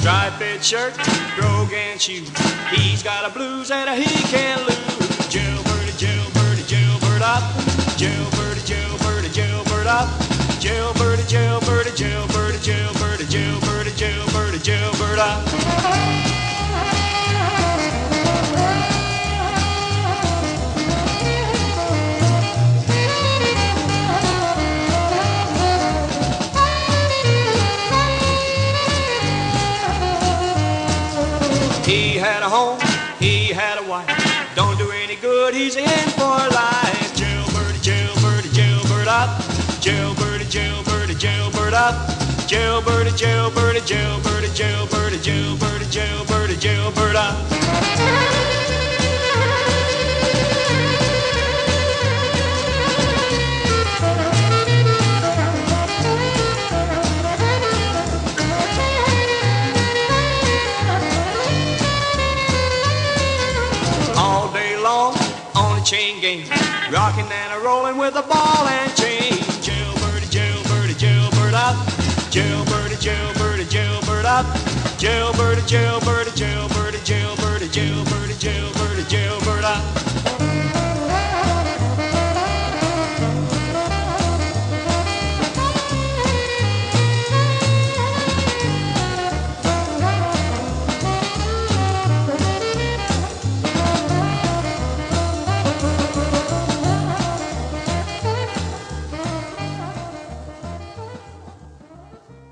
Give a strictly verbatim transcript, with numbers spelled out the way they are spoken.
Striped shirt, brogan shoes. He's got a blues that he can't lose. Jailbird, jailbird, jailbird up. Jailbird, jailbird, jailbird up. Jailbird, jailbird, jailbird, jailbird, jailbird, jailbird, jailbird up. He had a home, he had a wife. Don't do any good, he's in for life. Jailbird, jailbird, jailbird up. Jailbird, jailbird, jailbird up. Jailbird, jailbird, jailbird, jailbird, jailbird, jailbird, jailbird up. Chain gang, rocking and a rolling with a ball and chain. Jailbird, jailbird, jailbird up. Jailbird, jailbird, jailbird up. Jailbird, jailbird, jailbird, jailbird, jailbird.